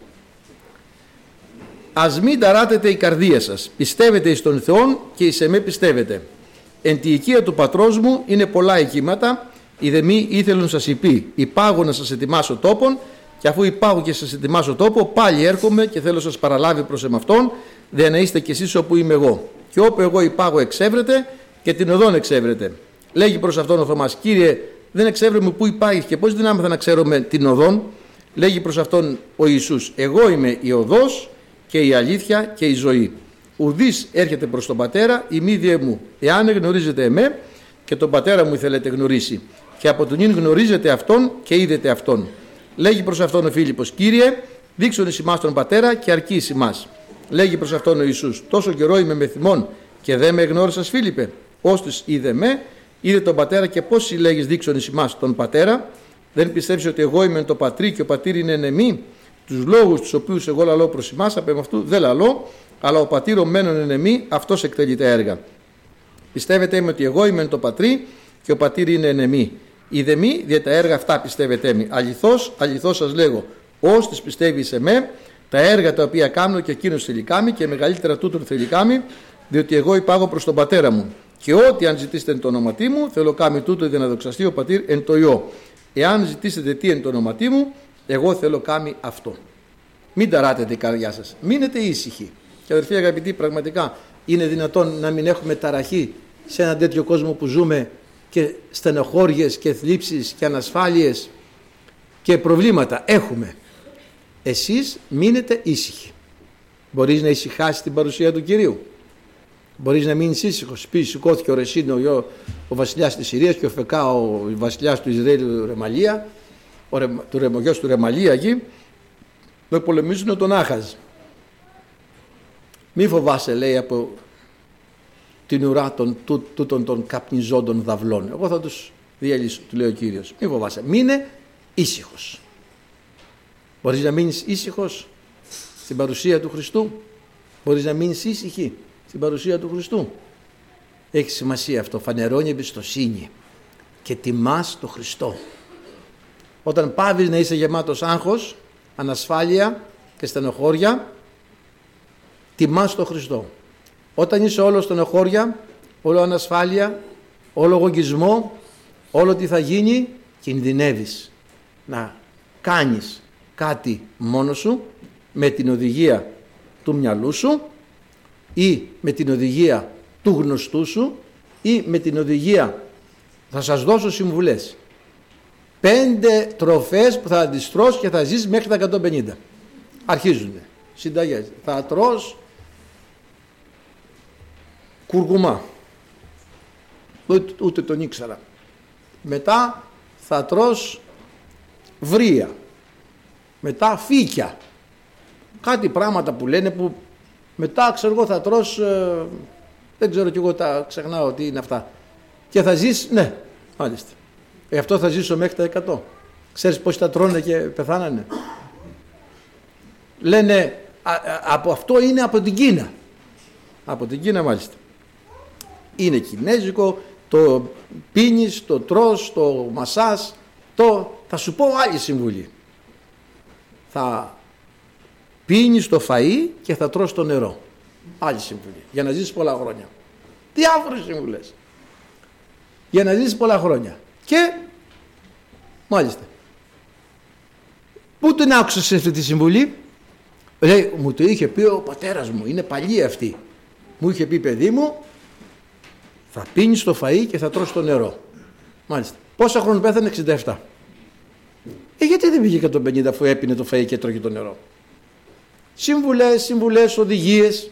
Ας μην ταράτετε η καρδία σας. Πιστεύετε εις τον Θεόν και εις εμέ πιστεύετε. Εν τη οικία του πατρός μου είναι πολλά οικήματα. Οι δε μη ήθελον σας υπεί. Υπάγω να σας ετοιμάσω τόπον. Και αφού υπάγω και σας ετοιμάσω τόπο, πάλι έρχομαι και θέλω σας παραλάβει προς εμαυτόν, δε να είστε κι εσείς όπου είμαι εγώ. Και όπου εγώ υπάγω εξεύρετε και την οδόν εξεύρετε. Λέγει προς αυτόν ο Θωμάς, Κύριε, δεν εξεύρουμε πού υπάγεις και πώς δυνάμεθα να ξέρουμε την οδόν? Λέγει προς αυτόν ο Ιησούς, εγώ είμαι η οδός και η αλήθεια και η ζωή. Ουδής έρχεται προς τον Πατέρα η μη διε μου. Εάν γνωρίζετε εμέ και τον Πατέρα μου θέλετε γνωρίσει. Και από τον ίν γνωρίζετε αυτόν και είδετε αυτόν. Λέγει προς αυτόν ο Φίλιππος, Κύριε, δείξον εις ημάς τον Πατέρα και αρκεί εις ημάς. Λέγει προς αυτόν ο Ιησούς, τόσο καιρό είμαι με θυμών και δεν με εγνώρισας, Φίλιππε? Ώστις είδε με, είδε τον Πατέρα, και πώς συλλέγεις δείξον εις ημάς τον Πατέρα? Δεν πιστεύεις ότι εγώ είμαι το πατρί και ο πατήρ είναι εν εμεί? Τους λόγους τους οποίους εγώ λαλώ προς ημάς, απ' αυτού δεν λαλώ, αλλά ο πατήρ μένον εν εμεί, αυτός εκτελεί τα έργα. Πιστεύετε με ότι εγώ είμαι το πατρί και ο πατήρ είναι εν εμεί. Είδε μη, δια τα έργα αυτά πιστεύετε μη. Αληθώς, αληθώς σας λέγω, ώστις πιστεύει σε με, τα έργα τα οποία κάνω και εκείνος θέλει κάμει και μεγαλύτερα τούτον θέλει κάμει, διότι εγώ υπάγω προς τον Πατέρα μου. Και ό,τι αν ζητήσετε εν το ονόματί μου, θέλω κάμει τούτο για να δοξαστεί ο πατήρ εν το Υιό. Εάν ζητήσετε τι εν το ονόματί μου, εγώ θέλω κάμει αυτό. Μην ταράτετε η καρδιά σας, μείνετε ήσυχοι. Και αδερφοί αγαπητοί, πραγματικά είναι δυνατόν να μην έχουμε ταραχή σε έναν τέτοιο κόσμο που ζούμε, και στενοχώριες και θλίψεις και ανασφάλειες και προβλήματα έχουμε? Εσείς μείνετε ήσυχοι. Μπορείς να ησυχάσεις την παρουσία του Κυρίου? Μπορείς να μείνεις ήσυχος? Πει, σηκώθηκε ο Ρεσίν, ο, ο βασιλιάς της Συρίας, και ο Φεκά, ο βασιλιάς του Ισραήλ, του Ρεμαλία, ο, του Ρεμογιός του Ρεμαλία εκεί, να πολεμήσουν τον Άχαζ. Μη φοβάσαι, λέει, από την ουρά των, τού, τούτων των καπνιζόντων δαυλών. Εγώ θα τους διαλύσω, του λέει ο Κύριος. Μην φοβάσαι, μείνε ήσυχος. Μπορείς να μείνεις ήσυχος στην παρουσία του Χριστού? Μπορείς να μείνεις ήσυχη στην παρουσία του Χριστού? Έχει σημασία αυτό, φανερώνει εμπιστοσύνη και τιμάς τον Χριστό. Όταν πάβεις να είσαι γεμάτος άγχος, ανασφάλεια και στενοχώρια, τιμάς τον Χριστό. Όταν είσαι όλο στενοχώρια, όλο ανασφάλεια, όλο γογγισμό, όλο τι θα γίνει, κινδυνεύεις να κάνεις κάτι μόνος σου με την οδηγία του μυαλού σου ή με την οδηγία του γνωστού σου ή με την οδηγία, θα σας δώσω συμβουλές, πέντε τροφές που θα τις τρως και θα ζεις μέχρι τα εκατόν πενήντα. Αρχίζουν συνταγές. Θα τρως κουρκουμά, ούτε, ούτε τον ήξερα. Μετά θα τρως βρία, μετά φύκια, κάτι πράγματα που λένε που μετά ξέρω εγώ θα τρως, ε, δεν ξέρω κι εγώ, τα ξεχνάω τι είναι αυτά, και θα ζεις, ναι, μάλιστα. Ε, αυτό θα ζήσω μέχρι τα εκατό. Ξέρεις πόσοι τα τρώνε και πεθάνανε? Λένε α, α, από αυτό είναι από την Κίνα. Από την Κίνα μάλιστα. Είναι κινέζικο, το πίνεις, το τρως, το μασάς, το... Θα σου πω άλλη συμβουλή. Θα πίνεις το φαΐ και θα τρως το νερό. Άλλη συμβουλή. Για να ζήσεις πολλά χρόνια. Διάφορες συμβουλές. Για να ζήσεις πολλά χρόνια. Και μάλιστα, πού την άκουσες αυτή τη συμβουλή? Λέει, μου το είχε πει ο πατέρας μου, είναι παλιή αυτή. Μου είχε πει, παιδί μου, θα πίνεις το φαΐ και θα τρως το νερό. Μάλιστα. Πόσα χρόνια πέθανε? εξήντα επτά. Ε, γιατί δεν πήγε εκατόν πενήντα αφού έπινε το φαΐ και τρώγε το νερό? Συμβουλές, συμβουλές, οδηγίες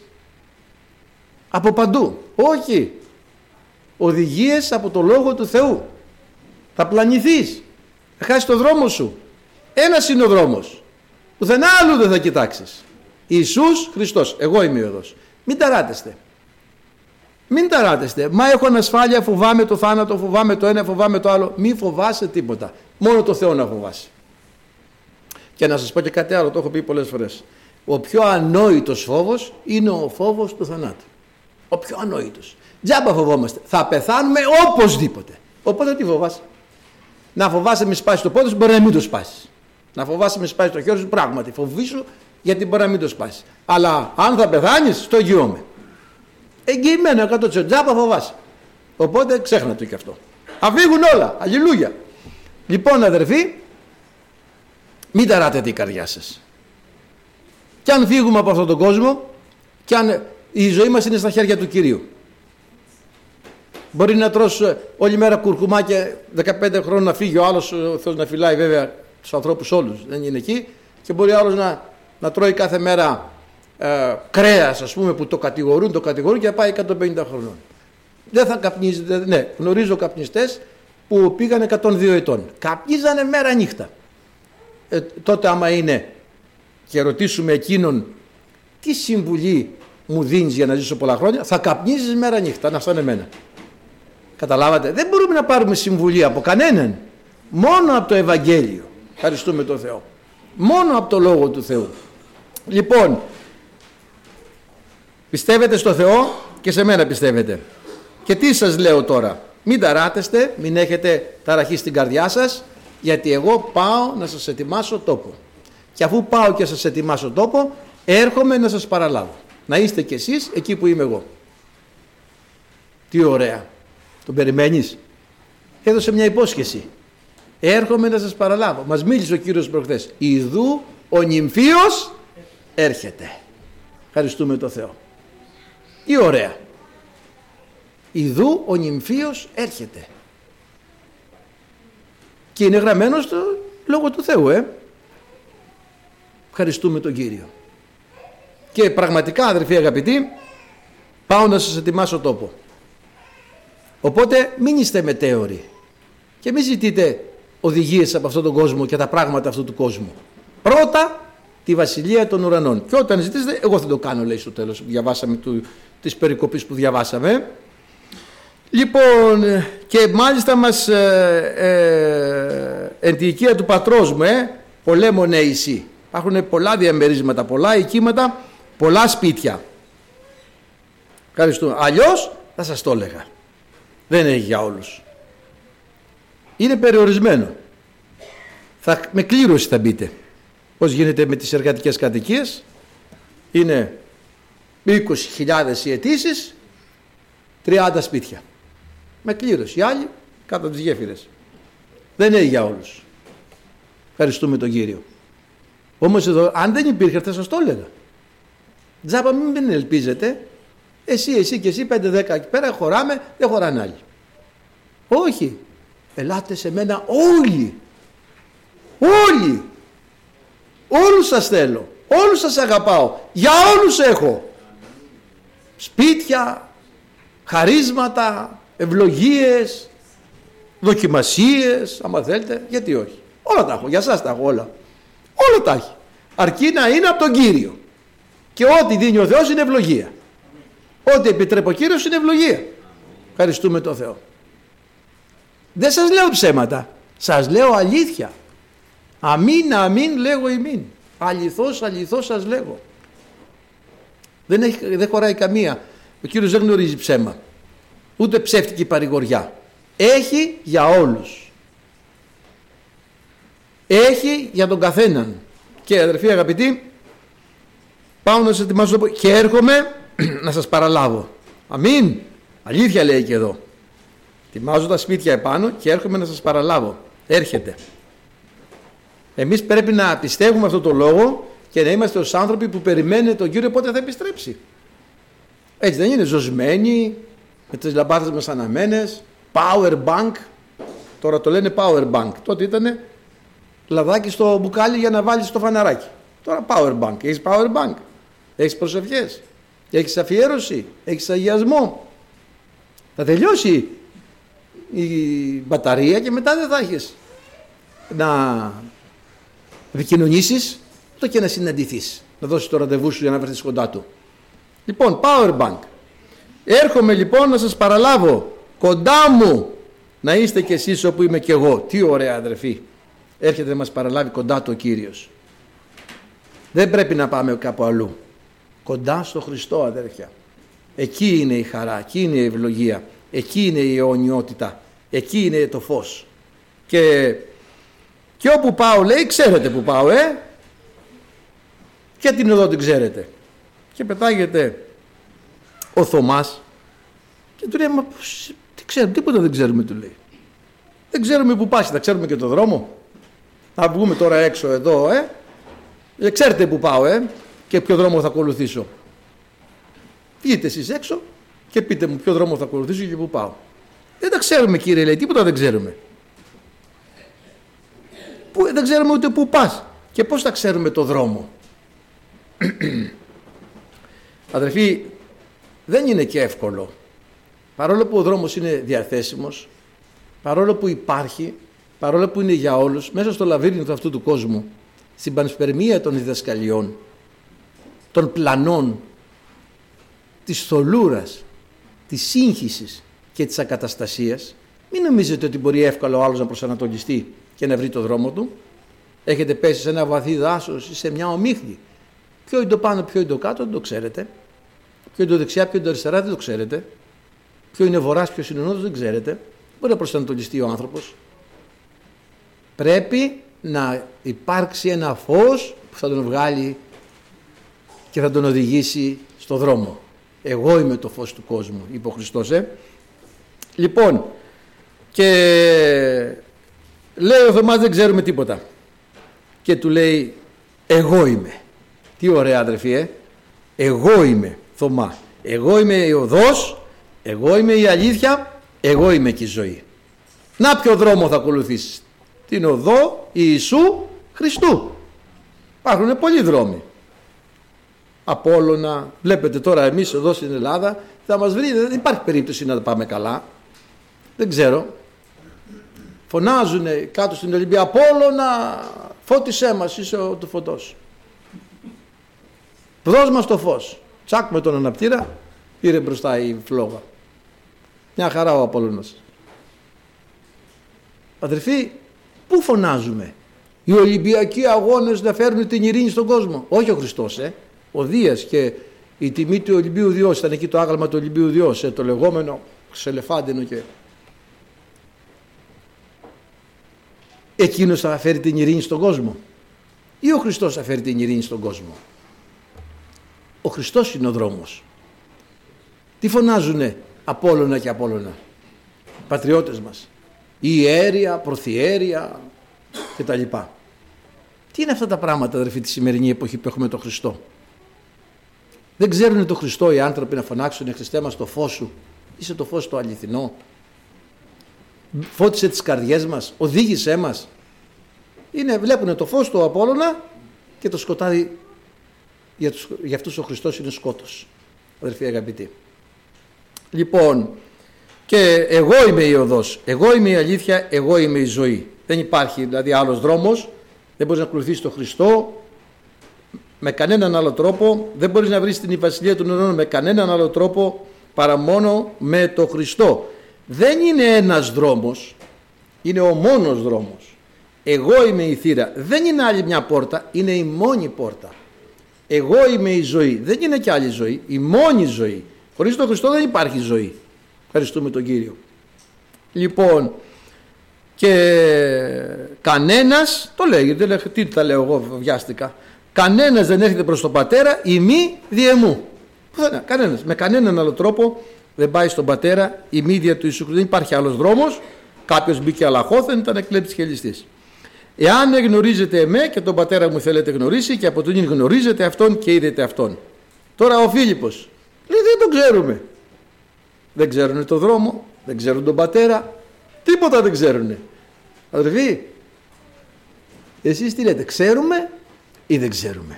από παντού. Όχι. Οδηγίες από το Λόγο του Θεού. Θα πλανηθείς, θα χάσεις το δρόμο σου. Ένας είναι ο δρόμος, πουθενά άλλου δεν θα κοιτάξεις. Ιησούς Χριστός, εγώ είμαι ο οδός. Μην ταράτεστε, μην ταράτεστε. Μα έχω ανασφάλεια, φοβάμαι το θάνατο, φοβάμαι το ένα, φοβάμαι το άλλο. Μην φοβάσαι τίποτα, μόνο το Θεό να φοβάσαι. Και να σας πω και κάτι άλλο, το έχω πει πολλές φορές. Ο πιο ανόητος φόβος είναι ο φόβος του θανάτου. Ο πιο ανόητος. Τζάμπα φοβόμαστε, θα πεθάνουμε οπωσδήποτε. Οπότε τι φοβάσαι? Να φοβάσαι μη σπάσει το πόδι σου, μπορεί να μην το σπάσει. Να φοβάσαι μη σπάσει το χέρι σου, πράγματι φοβήσου, γιατί μπορεί να μην το σπάσει. Αλλά αν θα πεθάνεις, το εγγυώμαι. Εγγυημένο εκατό τοις εκατό, τζάμπα φοβάσαι. Οπότε ξέχνα το και αυτό. Αφήγουν όλα, αλληλούια. Λοιπόν αδερφοί, μην ταράτετε η καρδιά σας. Κι αν φύγουμε από αυτόν τον κόσμο, κι αν η ζωή μας είναι στα χέρια του Κυρίου. Μπορεί να τρως όλη μέρα κουρκουμά και δεκαπέντε χρόνια να φύγει ο άλλος, ο Θεός να φυλάει βέβαια τους ανθρώπους όλους, δεν είναι εκεί, και μπορεί άλλος να, να τρώει κάθε μέρα ε, κρέας, ας πούμε, που το κατηγορούν, το κατηγορούν και πάει εκατόν πενήντα χρονών. Δεν θα καπνίζετε, ναι, γνωρίζω καπνιστές που πήγαν εκατόν δύο ετών. Καπνίζανε μέρα νύχτα. Ε, τότε άμα είναι και ρωτήσουμε εκείνον τι συμβουλή μου δίνεις για να ζήσω πολλά χρόνια, θα καπνίζεις μέρα νύχτα, να φτάνε εμένα. Καταλάβατε, δεν μπορούμε να πάρουμε συμβουλή από κανέναν, μόνο από το Ευαγγέλιο. Ευχαριστούμε τον Θεό, μόνο από το Λόγο του Θεού. Λοιπόν, πιστεύετε στο Θεό και σε μένα πιστεύετε. Και τι σας λέω τώρα? Μην ταράτεστε, μην έχετε ταραχή στην καρδιά σας, γιατί εγώ πάω να σας ετοιμάσω τόπο. Και αφού πάω και σας ετοιμάσω τόπο, έρχομαι να σας παραλάβω. Να είστε κι εσείς εκεί που είμαι εγώ. Τι ωραία. Τον περιμένεις? Έδωσε μια υπόσχεση. Έρχομαι να σας παραλάβω. Μας μίλησε ο Κύριος προχθές. Ιδού ο νυμφίος έρχεται. Ευχαριστούμε τον Θεό. Τι ωραία. Ιδού ο νυμφίος έρχεται. Και είναι γραμμένο στο Λόγο του Θεού, ε. Ευχαριστούμε τον Κύριο. Και πραγματικά, αδερφοί αγαπητοί, πάω να σας ετοιμάσω τόπο. Οπότε μην είστε μετέωροι και μην ζητείτε οδηγίες από αυτόν τον κόσμο και τα πράγματα αυτού του κόσμου. Πρώτα τη βασιλεία των ουρανών. Και όταν ζητήσετε, εγώ θα το κάνω, λέει στο τέλος, διαβάσαμε του, της περικοπής που διαβάσαμε, Λοιπόν, και μάλιστα μας ε, ε, εν τη οικία του πατρός μου, ε, πολέμονε εσύ. Υπάρχουν πολλά διαμερίσματα, πολλά οικήματα, πολλά σπίτια. Ευχαριστούμε. Αλλιώς θα σας το έλεγα. Δεν έχει για όλους. Είναι περιορισμένο. Θα, με κλήρωση θα μπείτε. Πώς γίνεται με τις εργατικές κατοικίες. Είναι είκοσι χιλιάδες οι αιτήσεις, τριάντα σπίτια. Με κλήρωση. Οι άλλοι κάτω από τις γέφυρες. Δεν έχει για όλους. Ευχαριστούμε τον Κύριο. Όμως εδώ, αν δεν υπήρχε, θα σας το έλεγα. Τζάπα μην ελπίζετε. Εσύ, εσύ και εσύ, πέντε δέκα εκεί πέρα χωράμε, δεν χωράνε άλλοι. Όχι. Ελάτε σε μένα όλοι. Όλοι. Όλους σας θέλω. Όλους σας αγαπάω. Για όλους έχω. Σπίτια, χαρίσματα, ευλογίες, δοκιμασίες, άμα θέλετε, γιατί όχι. Όλα τα έχω, για σας τα έχω όλα. Όλα τα έχει. Αρκεί να είναι από τον Κύριο. Και ό,τι δίνει ο Θεός είναι ευλογία. Ό,τι επιτρέπει ο Κύριος είναι ευλογία. Ευχαριστούμε τον Θεό. Δεν σας λέω ψέματα. Σας λέω αλήθεια. Αμήν, αμήν λέγω ημίν. Αληθώς, αληθώς σας λέγω. Δεν, έχει, δεν χωράει καμία. Ο Κύριος δεν γνωρίζει ψέμα. Ούτε ψεύτικη παρηγοριά. Έχει για όλους. Έχει για τον καθέναν. Και αδερφοί αγαπητοί, πάω να σας ετοιμάσω και έρχομαι να σας παραλάβω. Αμήν. Αλήθεια λέει και εδώ. Ετοιμάζω τα σπίτια επάνω και έρχομαι να σας παραλάβω. Έρχεται. Εμείς πρέπει να πιστεύουμε αυτό το λόγο και να είμαστε ως άνθρωποι που περιμένουν τον Κύριο πότε θα επιστρέψει. Έτσι δεν είναι? Ζωσμένοι, με τις λαμπάδες μας αναμένες, power bank. Τώρα το λένε power bank. Τότε ήταν λαδάκι στο μπουκάλι για να βάλεις το φαναράκι. Τώρα power bank. Έχεις power bank. Έχεις προσευχές. Έχεις αφιέρωση. Έχεις αγιασμό. Θα τελειώσει η μπαταρία και μετά δεν θα έχεις να επικοινωνήσεις το και να συναντηθείς, να δώσεις το ραντεβού σου για να βρεθείς κοντά του. Λοιπόν, power bank. Έρχομαι λοιπόν να σας παραλάβω κοντά μου, να είστε κι εσείς όπου είμαι κι εγώ. Τι ωραία αδερφοί. Έρχεται να μας παραλάβει κοντά του ο Κύριος. Δεν πρέπει να πάμε κάπου αλλού. Κοντά στο Χριστό αδέρφια. Εκεί είναι η χαρά, εκεί είναι η ευλογία, εκεί είναι η αιωνιότητα, εκεί είναι το φως. Και, και όπου πάω λέει, ξέρετε που πάω, ε και την οδό την ξέρετε. Και πετάγεται ο Θωμάς και του λέει, μα τι ξέρουμε, τίποτα δεν ξέρουμε, του λέει. Δεν ξέρουμε που πας, θα ξέρουμε και το δρόμο. Θα βγούμε τώρα έξω εδώ, ε ε, ξέρετε που πάω, ε, και ποιο δρόμο θα ακολουθήσω. Βγείτε εσείς έξω και πείτε μου ποιο δρόμο θα ακολουθήσω και που πάω. Δεν τα ξέρουμε, κύριε, λέει, τίποτα δεν ξέρουμε. Που, δεν ξέρουμε ούτε που πας και πώς θα ξέρουμε το δρόμο. Αδερφοί, δεν είναι και εύκολο. Παρόλο που ο δρόμος είναι διαθέσιμος, παρόλο που υπάρχει, παρόλο που είναι για όλους, μέσα στο λαβύρινθο αυτού του κόσμου, στην πανσπερμία των διδασκαλιών, των πλανών, της θολούρας, της σύγχυσης και της ακαταστασίας, μην νομίζετε ότι μπορεί εύκολα ο άλλος να προσανατολιστεί και να βρει το δρόμο του. Έχετε πέσει σε ένα βαθύ δάσος ή σε μια ομίχλη. Ποιο είναι το πάνω, ποιο είναι το κάτω, δεν το ξέρετε. Ποιο είναι το δεξιά, ποιο είναι το αριστερά, δεν το ξέρετε. Ποιο είναι βορράς, ποιο είναι νότος, δεν ξέρετε. Μπορεί να προσανατολιστεί ο άνθρωπος. Πρέπει να υπάρξει ένα φως που θα τον βγάλει και θα τον οδηγήσει στο δρόμο. Εγώ είμαι το φως του κόσμου, είπε ο Χριστός. Ε. Λοιπόν, και λέει ο Θωμάς, δεν ξέρουμε τίποτα. Και του λέει, εγώ είμαι. Τι ωραία αδερφοί, ε. Εγώ είμαι, Θωμά. Εγώ είμαι η οδός, εγώ είμαι η αλήθεια, εγώ είμαι και η ζωή. Να ποιο δρόμο θα ακολουθήσεις? Την οδό Ιησού Χριστού. Υπάρχουν πολλοί δρόμοι. Απόλλωνα, βλέπετε τώρα εμείς εδώ στην Ελλάδα, θα μας βρει, δεν υπάρχει περίπτωση να τα πάμε καλά. Δεν ξέρω. Φωνάζουν κάτω στην Ολυμπία, Απόλλωνα, φώτισέ μας, είσαι ο του φωτός. Δώσ' μας το φως. Τσάκ με τον αναπτήρα, πήρε μπροστά η φλόγα. Μια χαρά ο Απόλλωνας. Αδερφοί, πού φωνάζουμε? Οι Ολυμπιακοί αγώνες να φέρνουν την ειρήνη στον κόσμο? Όχι ο Χριστός, ε. Ο Δίας και η τιμή του Ολυμπίου Διός, ήταν εκεί το άγαλμα του Ολυμπίου Διός, ε, το λεγόμενο ξελεφάντινο, και εκείνος θα φέρει την ειρήνη στον κόσμο ή ο Χριστός θα φέρει την ειρήνη στον κόσμο? Ο Χριστός είναι ο δρόμος. Τι φωνάζουνε Απόλλωνα και Απόλλωνα πατριώτες μας? Η ιέρια, προθιέρια και τα λοιπά. Τι είναι αυτά τα πράγματα, αδερφοί, τη σημερινή εποχή που έχουμε τον Χριστό? Δεν ξέρουν τον Χριστό οι άνθρωποι να φωνάξουν: Χριστέ μας, το φως σου, είσαι το φως το αληθινό, φώτισε τις καρδιές μας, οδήγησέ μας. Είναι, βλέπουν το φως του Απόλλωνα και το σκοτάδι για, τους, για αυτούς ο Χριστός είναι σκότος, αδερφοί αγαπητοί. Λοιπόν, και εγώ είμαι η οδός, εγώ είμαι η αλήθεια, εγώ είμαι η ζωή. Δεν υπάρχει δηλαδή άλλος δρόμος, δεν μπορείς να ακολουθήσεις τον Χριστό με κανέναν άλλο τρόπο, δεν μπορείς να βρεις την Βασιλεία των Ουρανών με κανέναν άλλο τρόπο παρά μόνο με τον Χριστό. Δεν είναι ένας δρόμος, είναι ο μόνος δρόμος. Εγώ είμαι η θύρα, δεν είναι άλλη μια πόρτα, είναι η μόνη πόρτα. Εγώ είμαι η ζωή, δεν είναι κι άλλη ζωή, η μόνη ζωή. Χωρίς τον Χριστό δεν υπάρχει ζωή. Ευχαριστούμε τον Κύριο. Λοιπόν, και κανένας, το λέει, δεν λέει, τι τα λέω εγώ, βιάστηκα. Κανένας δεν έρχεται προς τον Πατέρα η μη διεμού. Κανένας, με κανέναν άλλο τρόπο δεν πάει στον Πατέρα η μη δια του Ιησού Χριστού. Δεν υπάρχει άλλος δρόμος. Κάποιος μπήκε αλαχώθεν, ήταν εκλέπτης και ληστής. Εάν γνωρίζετε εμέ και τον Πατέρα μου θέλετε γνωρίσει, και από τον ίν γνωρίζετε αυτόν και είδετε αυτόν. Τώρα ο Φίλιππος λέει: δεν τον ξέρουμε. Δεν ξέρουν τον δρόμο, δεν ξέρουν τον Πατέρα, τίποτα δεν ξέρουν. Αδερφοί, εσείς τι λέτε, ξέρουμε ή δεν ξέρουμε?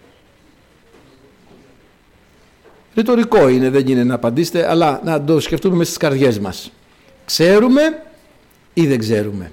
Ρητορικό είναι, δεν είναι να απαντήσετε, αλλά να το σκεφτούμε μέσα στις καρδιές μας. Ξέρουμε ή δεν ξέρουμε?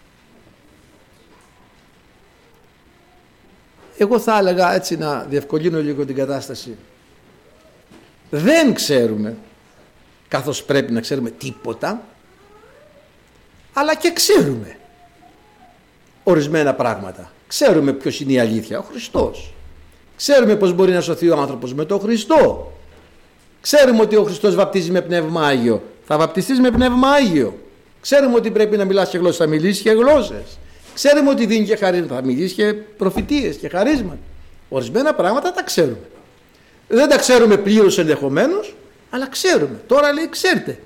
Εγώ θα έλεγα, έτσι να διευκολύνω λίγο την κατάσταση, δεν ξέρουμε, καθώς πρέπει να ξέρουμε τίποτα, αλλά και ξέρουμε ορισμένα πράγματα. Ξέρουμε ποιος είναι η αλήθεια, ο Χριστός. Ξέρουμε πως μπορεί να σωθεί ο άνθρωπος με τον Χριστό. Ξέρουμε ότι ο Χριστός βαπτίζει με Πνεύμα Άγιο, θα βαπτιστείς με Πνεύμα Άγιο. Ξέρουμε ότι πρέπει να μιλάς και γλώσσες, θα μιλήσεις και γλώσσες. Ξέρουμε ότι δίνει και χαρίσματα, θα μιλήσεις και προφητείες και χαρίσματα. Ορισμένα πράγματα τα ξέρουμε. Δεν τα ξέρουμε πλήρως ενδεχομένως, αλλά ξέρουμε. Τώρα λέει: ξέρετε.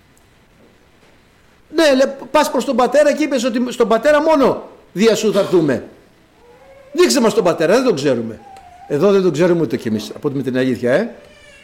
Ναι, λέει, πας προς τον Πατέρα και είπες ότι στον Πατέρα μόνο δια σου θα έρθουμε. Δείξε μας τον Πατέρα, δεν τον ξέρουμε. Εδώ δεν τον ξέρουμε ούτε κι εμείς, από την αλήθεια, ε.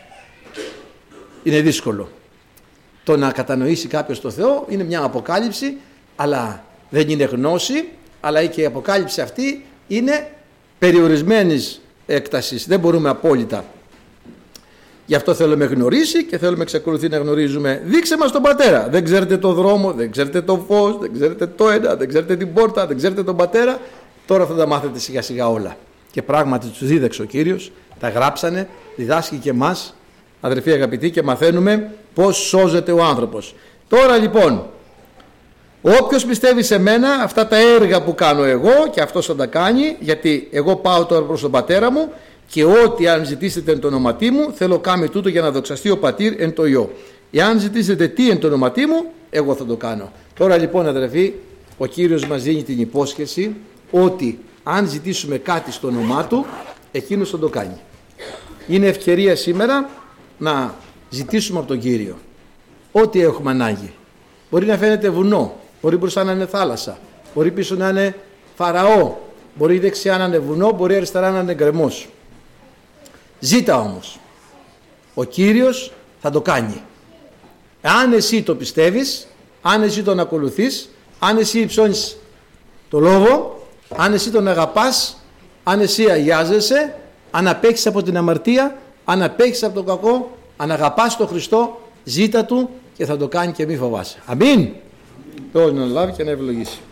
Είναι δύσκολο. Το να κατανοήσει κάποιος το Θεό είναι μια αποκάλυψη, αλλά δεν είναι γνώση, αλλά και η αποκάλυψη αυτή είναι περιορισμένης έκτασης. Δεν μπορούμε απόλυτα. Γι' αυτό θέλουμε γνωρίσει και θέλουμε εξακολουθεί να γνωρίζουμε. Δείξε μας τον Πατέρα. Δεν ξέρετε το δρόμο, δεν ξέρετε το φως, δεν ξέρετε το ένα, δεν ξέρετε την πόρτα, δεν ξέρετε τον Πατέρα. Τώρα θα τα μάθετε σιγά σιγά όλα. Και πράγματι τους δίδαξε ο Κύριος, τα γράψανε, διδάσκει και εμάς, αδερφοί αγαπητοί, και μαθαίνουμε πώς σώζεται ο άνθρωπος. Τώρα λοιπόν, όποιος πιστεύει σε μένα, αυτά τα έργα που κάνω εγώ και αυτός θα τα κάνει, γιατί εγώ πάω τώρα προς τον Πατέρα μου, και ό,τι αν ζητήσετε εν το όνοματί μου, θέλω κάνει τούτο για να δοξαστεί ο Πατήρ εν το Υιό. Εάν ζητήσετε τι εν το όνοματί μου, εγώ θα το κάνω. Τώρα λοιπόν, αδερφοί, ο Κύριος μας δίνει την υπόσχεση ότι αν ζητήσουμε κάτι στο όνομά Του, εκείνος θα το κάνει. Είναι ευκαιρία σήμερα να ζητήσουμε από τον Κύριο ό,τι έχουμε ανάγκη. Μπορεί να φαίνεται βουνό, μπορεί μπροστά να είναι θάλασσα, μπορεί πίσω να είναι Φαραώ, μπορεί δεξιά να είναι βουνό, μπορεί αριστερά να είναι γκρεμός. Ζήτα όμως. Ο Κύριος θα το κάνει. Αν εσύ το πιστεύεις, αν εσύ τον ακολουθείς, αν εσύ υψώνεις το λόγο, αν εσύ τον αγαπάς, αν εσύ αγιάζεσαι, αν απέχεις από την αμαρτία, αν απέχεις από το κακό, αν αγαπάς τον Χριστό, ζήτα Του και θα το κάνει και μη φοβάσαι. Αμήν. Θεός να λάβει και να ευλογήσει.